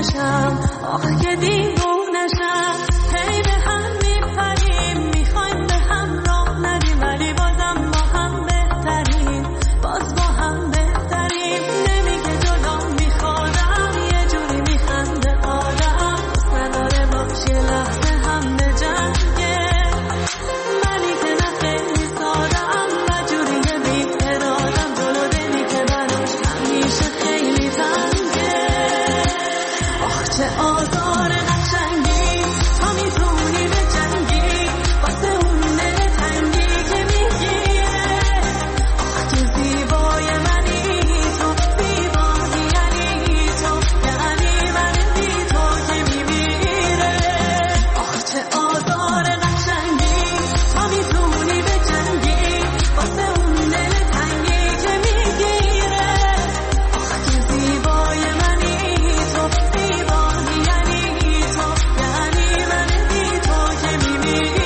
نشم، آخ که دیوونشم. هی به هم میپریم، میخوایم به هم راه ندیم، ولی بازم با هم بهتریم، باز با هم بهتریم. نمیگه جدا میخوادم، یه جوری میخنده آدم، دوست نداره باش یه لحظه هم به جنگه. منی که نه خیلی سادم و جوریه بی ارادم، جلو دلی که براش همیشه خیلی تنگه. آخ چه آزار قشنگی، تا میتونی به جنگی واسه اون دل تنگی که میگیره. آخ که زیبای منی تو، زیبایی یعنی تو، یعنی من بی تو که میمیره. آخ چه آزار قشنگی، تا میتونی به جنگی واسه اون دل تنگی که میگیره. آخ که زیبای منی تو، زیبایی یعنی تو، یعنی من بی تو که میمیره.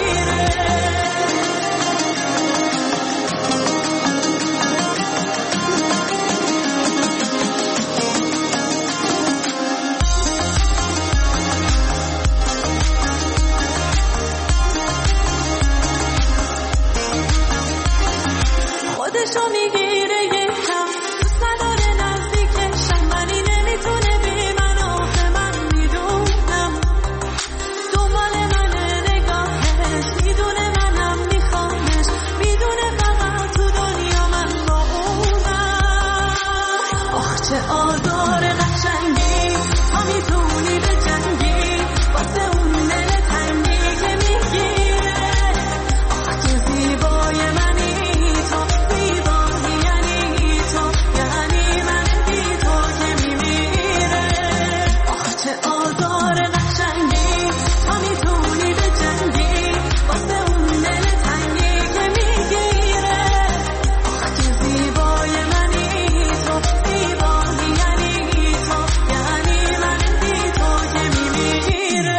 خودشو میگیره یکم، دوست نداره نزدیکشم، ولی نمیتونه بی من، آخه من میدونم دنبال منه نگاهش، میدونه منم میخوامش، میدونه فقط تو دنیا من با اونم. آخ چه آزار قشنگی، تا میتونی به جنگی واسه اون دل تنگی که میگیره. آخ که زیبای منی تو، زیبایی یعنی تو، یعنی من بی تو که میمیره. آخ چه آزار قشنگی، تا میتونی به جنگی واسه اون دل تنگی که میگیره. آخ که زیبای منی تو، زیبایی یعنی تو، یعنی من بی تو که میمیره.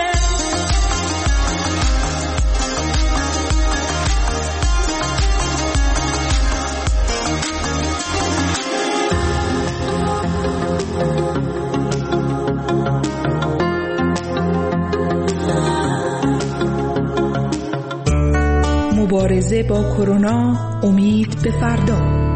مبارزه با کرونا، امید به فردا.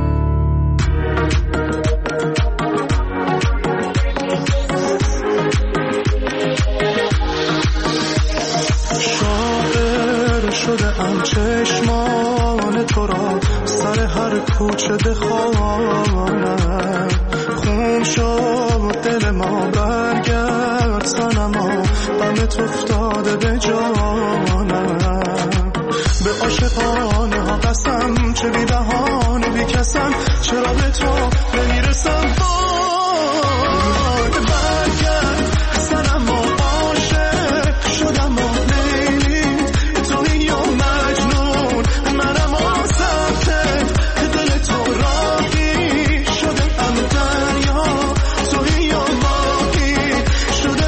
شاعر شده ام چشمان تو را، سر هر کوچه بخوانم. خون شد دل ما، برگرد صنما، غمت افتاده به جانم. به عاشقانه ها قسم، چه بی بهانه بی کسم، چرا به تو نمیرسم. وای برگرد صنما، عاشق شدم و لیلی، تویی یا مجنون، منم آسفت دل تو راهی شده ام دریا، تویی یا ماهی شده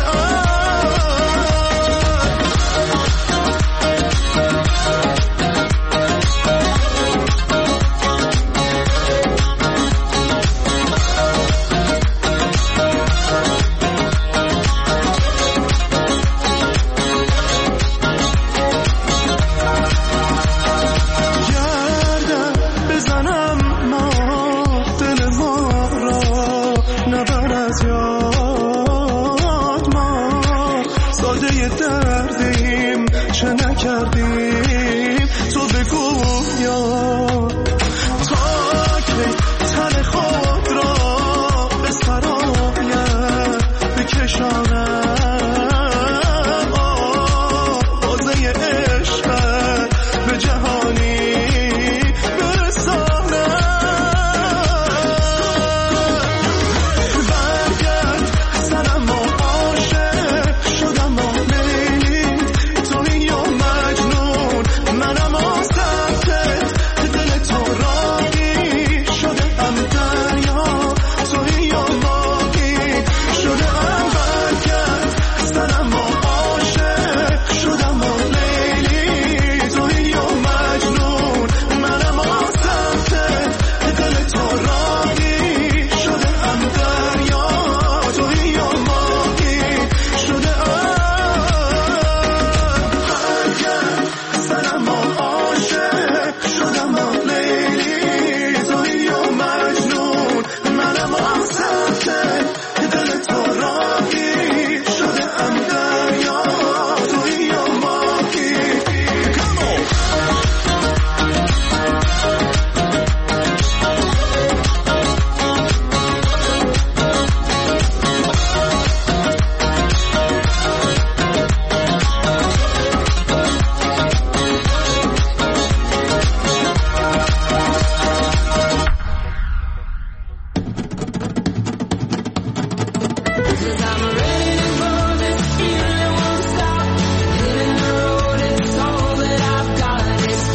'cause I'm ready to roll this feeling won't stop. Hitting the road, it's all that I've got. It's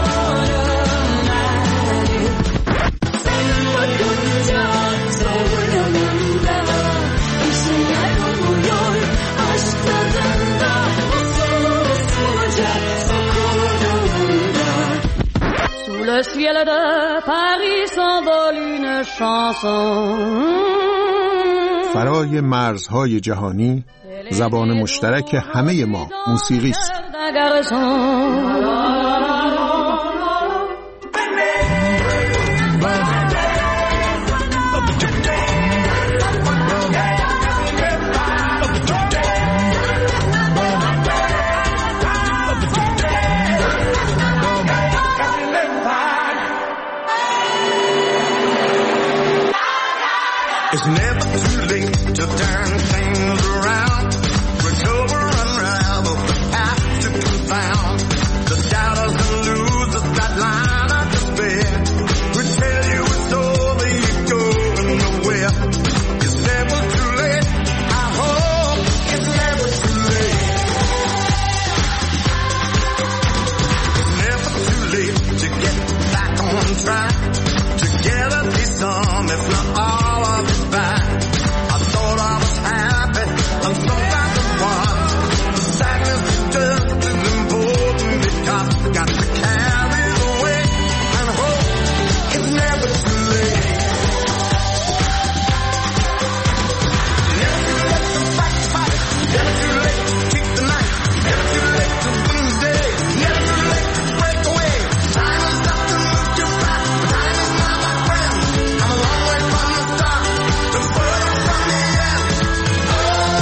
automatic. Saying what kunca, söylememde. İşler oluyor aşk tadında. Usulca sokulduğunda. Sous le ciel de Paris s'envole une chanson. فرای مرزهای جهانی زبان مشترک همه ما موسیقی است. It's never too late to turn things around. Recover, unravel, have to confound the doubters and losers that line of despair. We tell you it's over, you're going nowhere. It's never too late. I hope it's never too late. It's never too late to get back on track. Together be some, if not all of it back. I thought I was happy, and sometimes it was. The sadness is just as important because I got to carry the weight and hope it's never too late. Never too late to fight the fight. Never too late to keep the night. Never too late to win the day. Never too late to break away. Time is not to move too fast. Time is not my friend. I'm a long way from the start, the further from the end. Oh,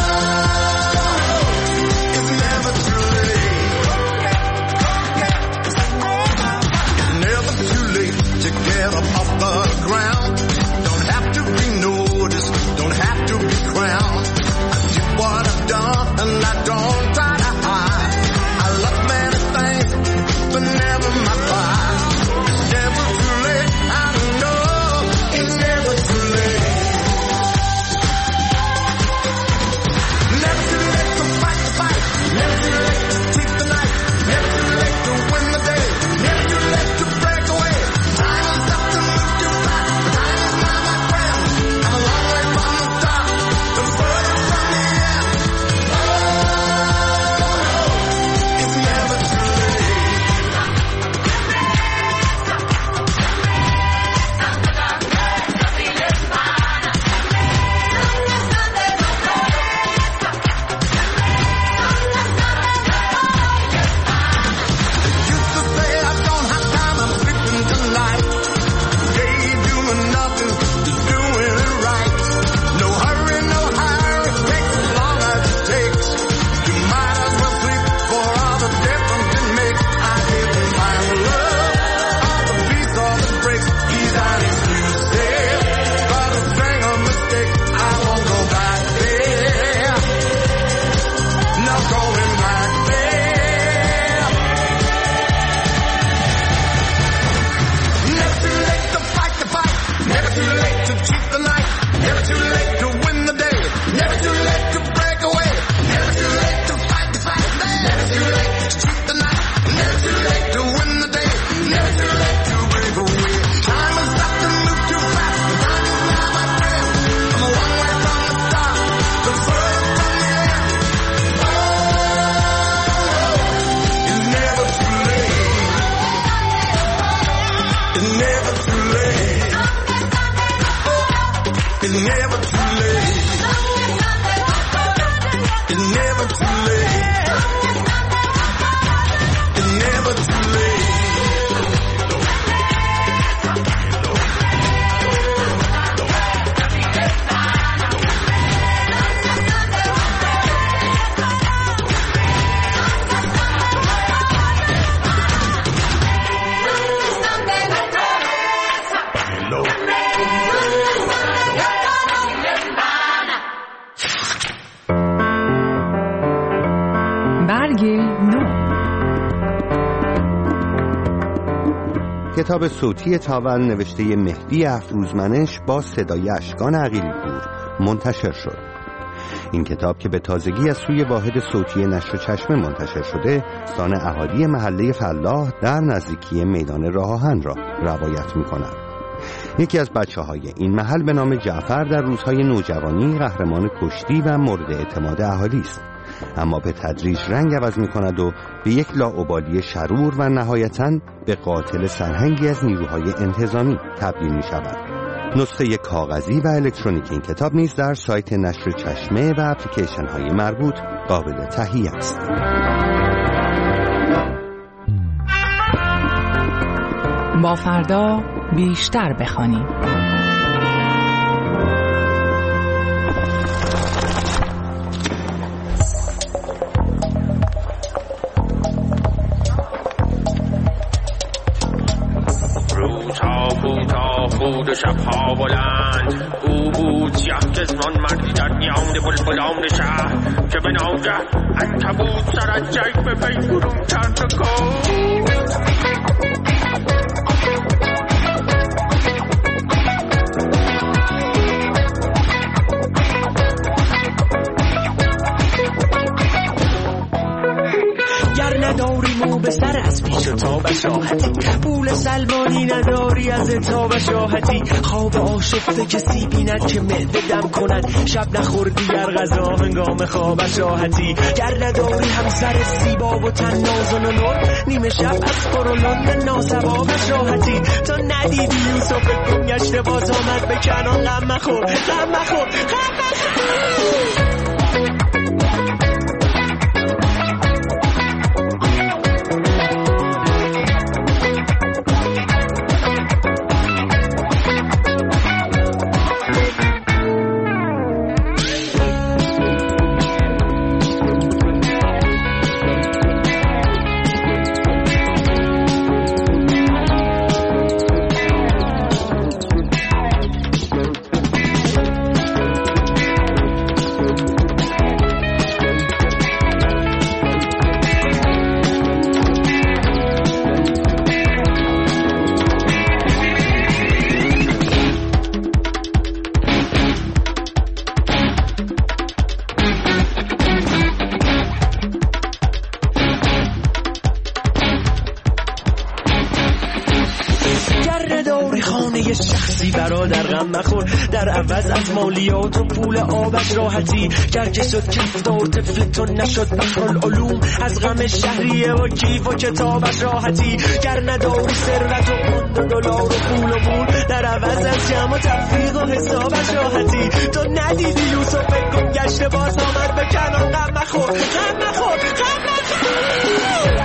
it's never too late. It's never too late to get up off the ground. Don't have to be noticed, don't have to be crowned. I did what I've done and I don't try to hide. I love many things, but never my pride. It's never too late, I know it's never too late. Never too late to fight the fight. Never too late to keep the night. Never too late to win the day. Never too late to break away. Time is not to move too fast. Time is not my friend. I'm a long way from the start, the further from the end. Oh, it's never too late. Used to say I don't have time, I'm sleeping tonight. Day doing nothing, just doing it right. No hurry, no hurry, it takes as long as it takes. You might as well sleep for all the difference it makes. I didn't find love, all the peace, all the breaks. These aren't excuses, but a string of mistakes. I won't go back there, no going back there. Never too late to fight the fight. Never too late to cheat the night. Never too late to win the day. Never too late to break away. Never too late to fight the fight. Never too late to cheat the night. Never too late to win the day. Never too late to break away. Time is not to move too fast. Time is not my friend. I'm a long way from the start, the further from the end. Oh, it's never too late. It's never too late. It's never too late. It's never too late. It's never too late. برگ نو. کتاب صوتی تاون نوشته مهدی افروزمنش با صدای اشکان عقیلی پور منتشر شد. این کتاب که به تازگی از سوی واحد صوتی نشر چشمه منتشر شده، داستان اهالی محله فلاح در نزدیکی میدان راه آهن را روایت می‌کند. یکی از بچه‌های این محل به نام جعفر در روزهای نوجوانی قهرمان کشتی و مورد اعتماد اهالی است، اما به تدریج رنگ عوض می‌کند و به یک لاابالی شرور و نهایتاً به قاتل سرهنگی از نیروهای انتظامی تبدیل می‌شود. نسخه کاغذی و الکترونیکی این کتاب نیز در سایت نشر چشمه و اپلیکیشن‌های مربوط قابل تهیه است. با فردا بیشتر بخوانیم. روزها کوتاه بود و شبها بلند، او بود سیاه چشمان مردی در میان بلبلان شهر که به ناگه عنکبوت سر از جیب وی برون کرد و گفت نداری مو به سر از پیش و تا بشاهتی، پول سلمانی نداری از تا بشاهتی، خواب آشفته کسی بیند که معده دم کند، شب نخوردی در غذا هنگام خواب شاهتی، گر نداری همسر زیبا و تن ناز و نور، نیمه شب از قرولان ناسوا بشاهتی، تا ندیدی یوسف گم گشته باز آمد به کنان، غم مخور غم مخور غم مخور. در عوض از مالیات و پول آبش راحتی، گرچه شد کفتار طفل تو نشد بحرالعلوم، از غم شهریه و کیف و کتابش راحتی، گر نداری ثروت و پوند و دلار و پول و مول، در عوض از جمع و تفریق و حسابش راحتی، تو ندیدی یوسف گم گشته باز آمد به کنان، غم مخور غم مخور غم مخور.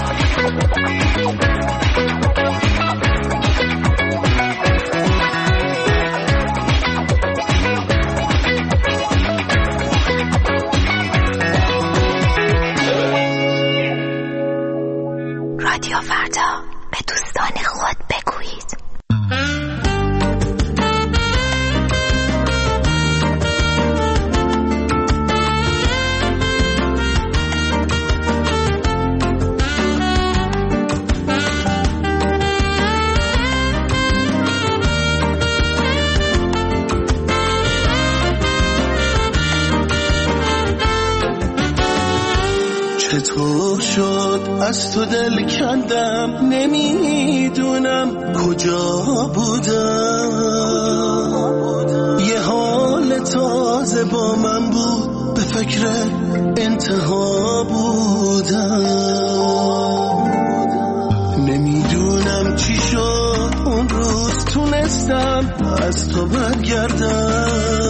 رادیو فردا، به دوستان خود بگویید. چطور شد از تو دل کندم، نمیدونم کجا بودم، یه حال تازه با من بود، به فکر انتها بودم، نمیدونم چی شد اون روز تونستم از تو برگردم،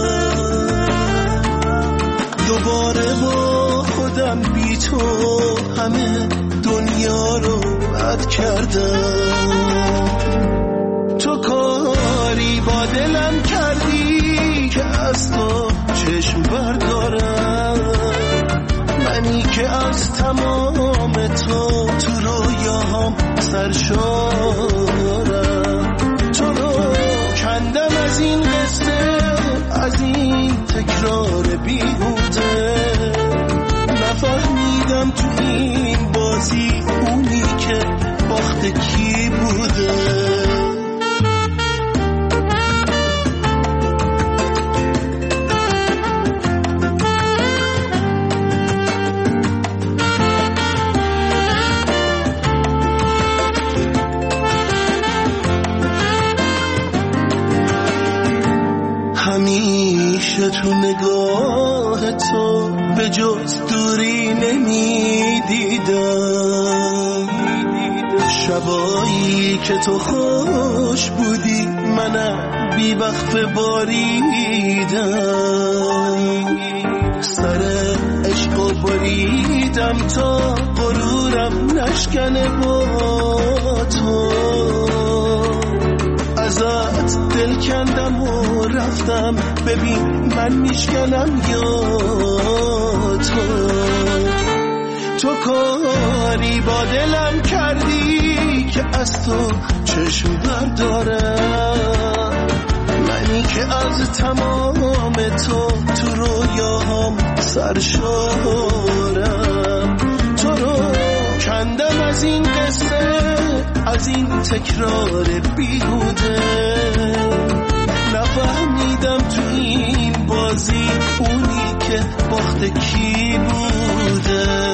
دوباره با خودم بی تو همه دنیا رو بد کردم، تو کاری با دلم کردی که از تو چشم بردارم، منی که از تمام تو رویاهام سرشارم، تو رو کندم از این قصه، از این تکرار بیهوده، نفهمیدم تو این بازی اونی که باخت کی بوده. به جز دوری نمیدیدم. شبایی که تو خوش بودی منم بی وقت باریدم. سر عشق و بریدم تا غرورم نشکنه با تو. ازت دل کندم و رفتم، ببین من میشکنم یا تو کاری با دلم کردی که از تو چشم بردارم. منی که از تمام تو رویاهم سرشارم. تو رو کندم از این قصه، از این تکرار بیهوده. نفهمیدم تو این بازی اونی که باخت کی بوده.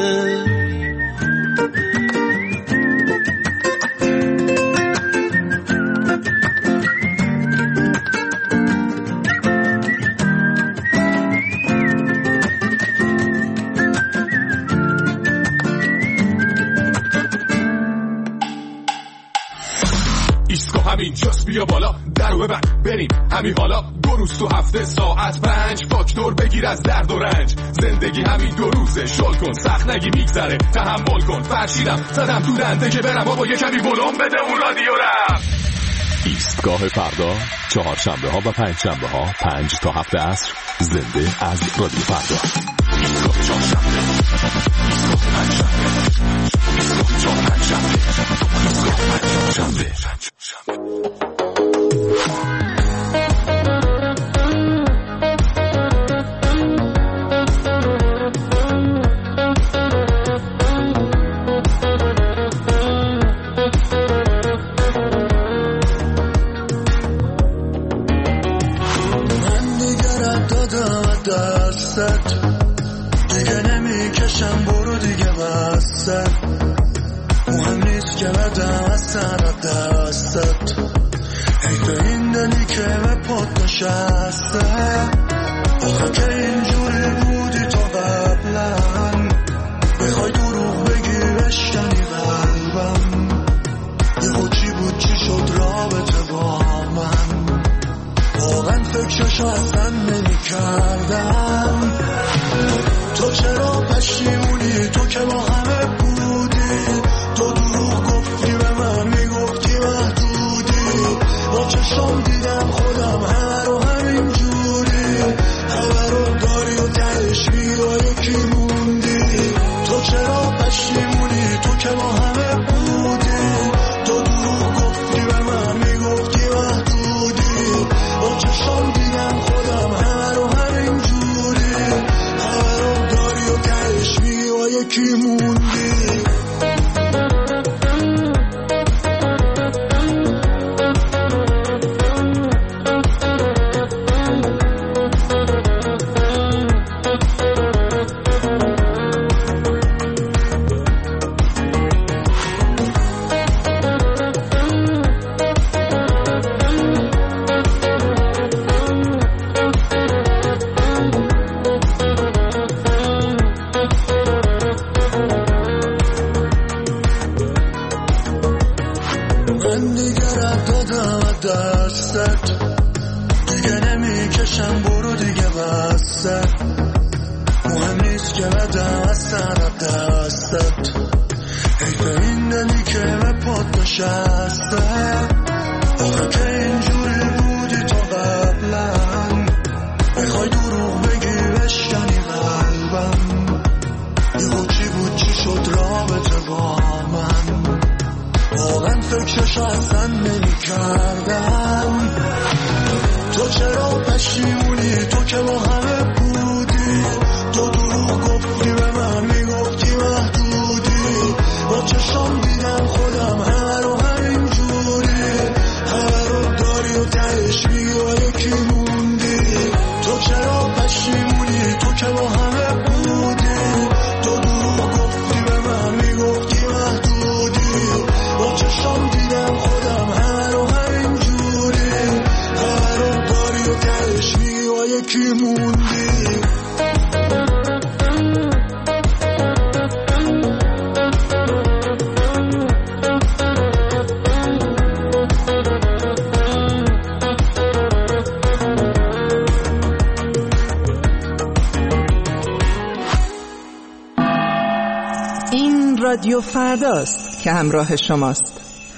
اینجاست بیا بالا درو ببند بریم همین حالا. 2 روز تو هفته ساعت 5 فاکتور بگیر از درد و رنج. زندگی همین 2 روزه شل کن سخت نگی میگذره تحمل کن. فرشیدم زدم تو دنده که برم بابا یه کمی ولوم بده اون رادیو رم. ایستگاه فردا 4 شنبه ها و 5 شنبه ها 5 تا 7 عصر زنده از رادیو فردا. ایستگاه 4 شنبه، ایستگاه 5 شنبه، ایستگاه 4 5 شنبه، ایستگاه 5 شنبه. دیگه نمیکشم برو دیگه وسط. مهم نیست که بدم از سر دستت. حیف این دلی که به پات نشسته. آخه که اینجوری بودی تا قبلا. بخوای دروغ بگی بشکنی قلبم. یهو چی بود چی شد رابطه با من. واقعا فکرشو اصلا نمی کردم. تو چرا پشیمونی تو که با همه بودی. تو دروغ گفتی به من میگفتی محدودی. با چشم دیدم خودم هر و همین جوری. همه رو داری و تهش میگا یکی موندی. تو چرا پشیمونی تو که با همه بودی. تو دروغ گفتی به من میگفتی محدودی. با چشم دیدم خودم هر و همین جوری. همه رو داری و تهش میگا یکی موندی. کی موند رادیو فرداست که همراه شماست.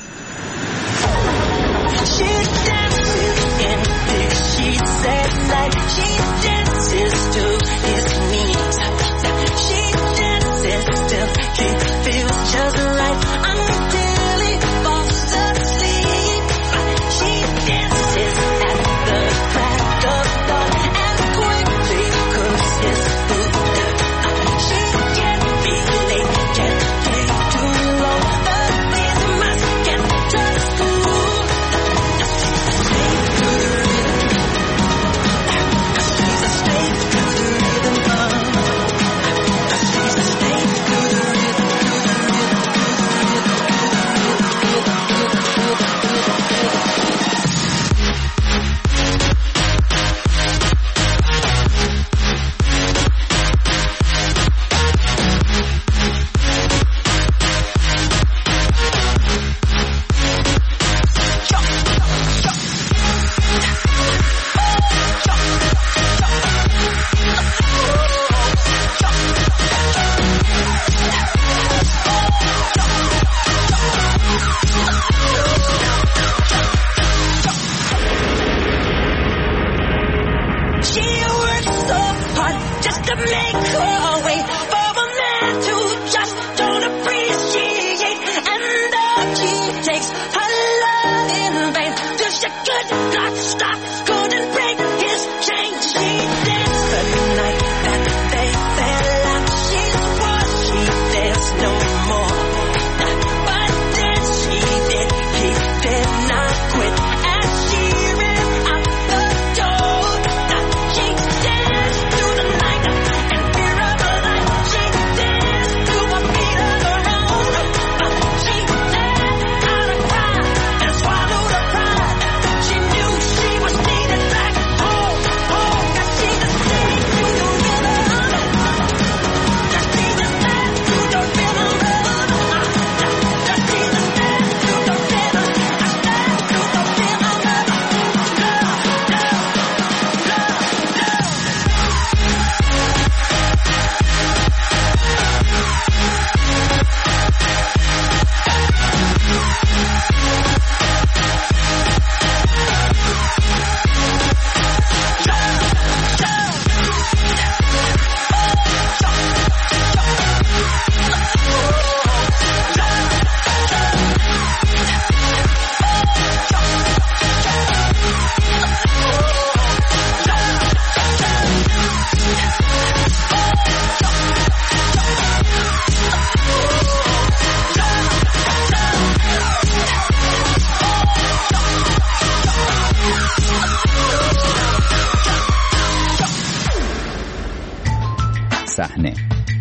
صحنه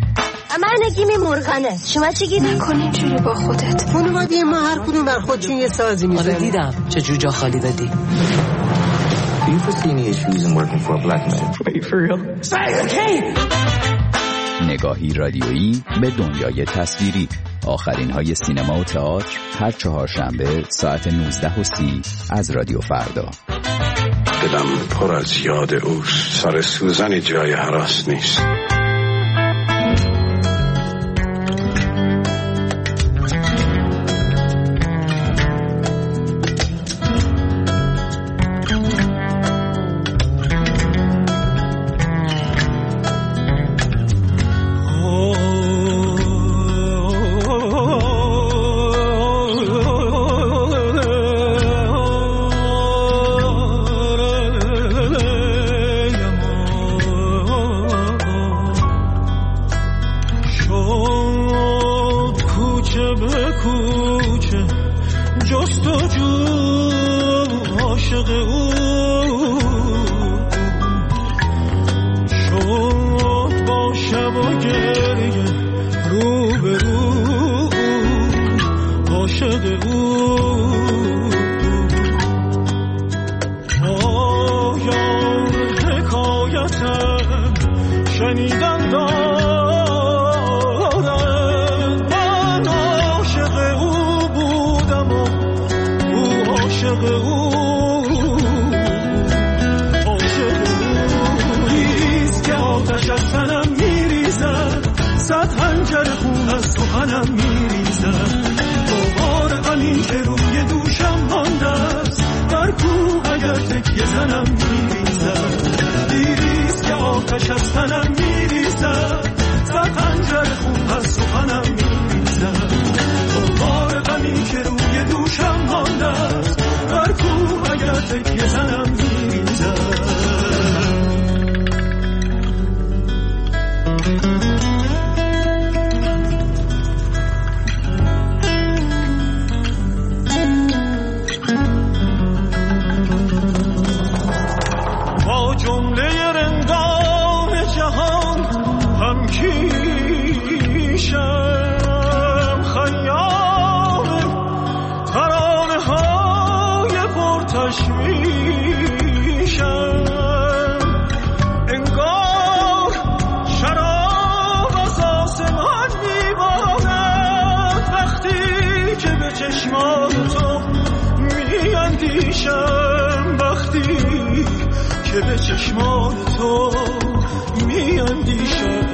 من نگیمی مرغانه. شما چی گیدین؟ کنین جوری با خودت. خانوادی ما هر کدوم بر خودشون یه سازی میزنن. آره دیدم چه جوجا خالی دادی. Do you foresee any issues in working for a black man? Are you for real? Say okay. نگاهی رادیویی به دنیای تصویری. آخرین های سینما و تئاتر هر چهارشنبه ساعت 19:30 از رادیو فردا. دلم پر از یاد اوست. سر سوزنی جای هراس نیست. سخنم میریزد، با بار غمی که روی دوشم مانده است، در کوه اگر تکیه زنم میریزد. دیریست که آتش از تنم میریزد، زد خنجر خون از سخنم میریزد، با بار غمی که روی دوشم مانده است، در کوه اگر تکیه زنم میریزد. با جمله رندان جهان هم کیشم، خیام ترانه های پرتشویشم. انگار شراب از آسمان میبارد، وقتی که به چشمان تو میاندیشم، وقتی که به چشمان تو میاندیشم.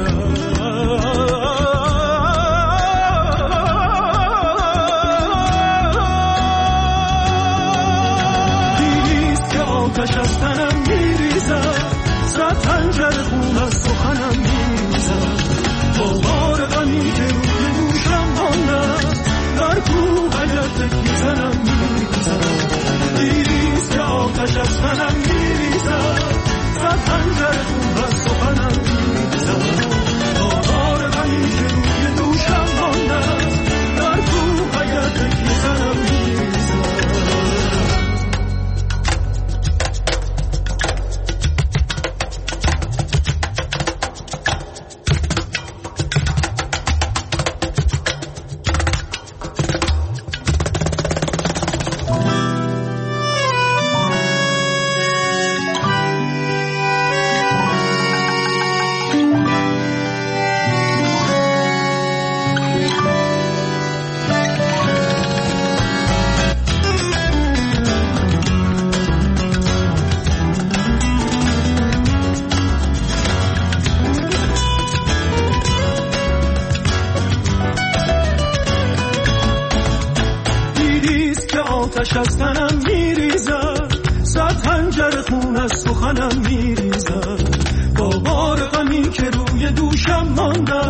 دیریست که آتش از تنم میریزد، زد خنجر خون از سخنم میریزد، با بار غمی که روی دوشم مانده است، در کوه اگر تکیه زنم میریزد. دیریست که آتش از تنم میریزد، زد خنجر خون از سخنم میریزد، با بار غمی که روی دوشم مانده است، در کوه اگر تکیه زنم میریزد. آتش از تنم میریزد، زد خنجر خون از سخنم میریزد، با بار غمی که روی دوشم مانده